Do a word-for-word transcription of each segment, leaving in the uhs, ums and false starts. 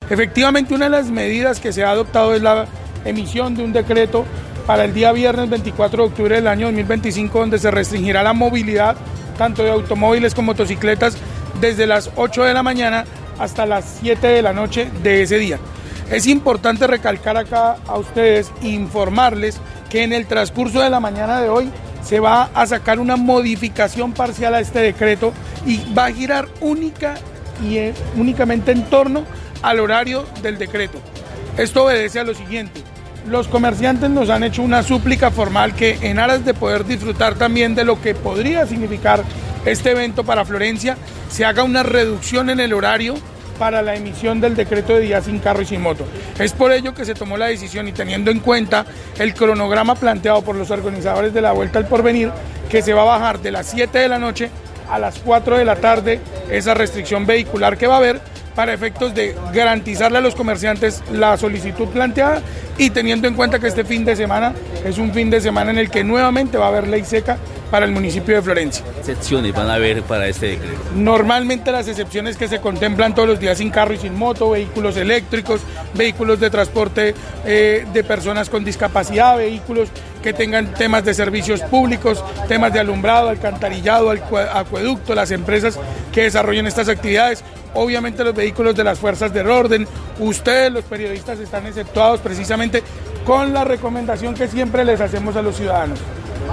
Efectivamente, una de las medidas que se ha adoptado es la emisión de un decreto para el día viernes veinticuatro de octubre del año dos mil veinticinco, donde se restringirá la movilidad tanto de automóviles como motocicletas desde las ocho de la mañana hasta las siete de la noche de ese día. Es importante recalcar acá a ustedes e informarles que en el transcurso de la mañana de hoy se va a sacar una modificación parcial a este decreto y va a girar única y eh, únicamente en torno al horario del decreto. Esto obedece a lo siguiente: los comerciantes nos han hecho una súplica formal que, en aras de poder disfrutar también de lo que podría significar este evento para Florencia, se haga una reducción en el horario para la emisión del decreto de día sin carro y sin moto. Es por ello que se tomó la decisión, y teniendo en cuenta el cronograma planteado por los organizadores de la Vuelta al Porvenir, que se va a bajar de las siete de la noche a las cuatro de la tarde esa restricción vehicular que va a haber, para efectos de garantizarle a los comerciantes la solicitud planteada, y teniendo en cuenta que este fin de semana es un fin de semana en el que nuevamente va a haber ley seca para el municipio de Florencia. ¿Qué excepciones van a haber para este decreto? Normalmente las excepciones que se contemplan todos los días sin carro y sin moto: vehículos eléctricos, vehículos de transporte eh, de personas con discapacidad, vehículos que tengan temas de servicios públicos, temas de alumbrado, alcantarillado, acueducto, las empresas que desarrollen estas actividades. Obviamente los vehículos de las fuerzas del orden. Ustedes, los periodistas, están exceptuados precisamente con la recomendación que siempre les hacemos a los ciudadanos.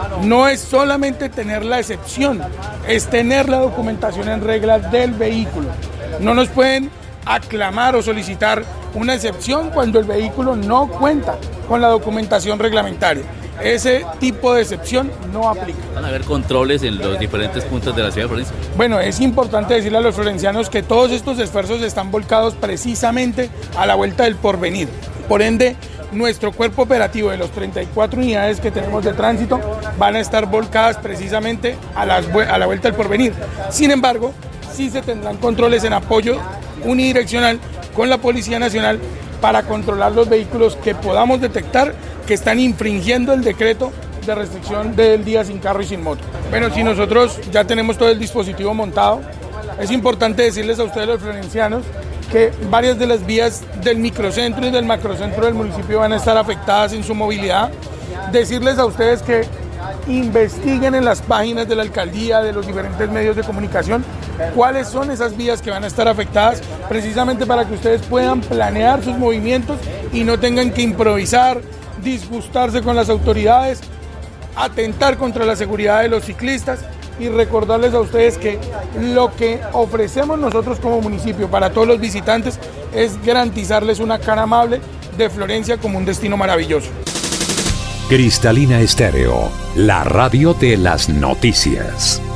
No es solamente tener la excepción, es tener la documentación en regla del vehículo. No nos pueden aclamar o solicitar una excepción cuando el vehículo no cuenta con la documentación reglamentaria. Ese tipo de excepción no aplica. ¿Van a haber controles en los diferentes puntos de la ciudad de Florencia? Bueno, es importante decirle a los florencianos que todos estos esfuerzos están volcados precisamente a la Vuelta del Porvenir. Por ende, nuestro cuerpo operativo de los treinta y cuatro unidades que tenemos de tránsito van a estar volcadas precisamente a, las, a la Vuelta del Porvenir. Sin embargo, sí se tendrán controles en apoyo unidireccional con la Policía Nacional para controlar los vehículos que podamos detectar que están infringiendo el decreto de restricción del día sin carro y sin moto. Bueno, si nosotros ya tenemos todo el dispositivo montado, es importante decirles a ustedes, los florencianos, que varias de las vías del microcentro y del macrocentro del municipio van a estar afectadas en su movilidad. Decirles a ustedes que investiguen en las páginas de la alcaldía, de los diferentes medios de comunicación, cuáles son esas vías que van a estar afectadas, precisamente para que ustedes puedan planear sus movimientos y no tengan que improvisar, disgustarse con las autoridades, atentar contra la seguridad de los ciclistas. Y recordarles a ustedes que lo que ofrecemos nosotros como municipio para todos los visitantes es garantizarles una cara amable de Florencia como un destino maravilloso. Cristalina Estéreo, la radio de las noticias.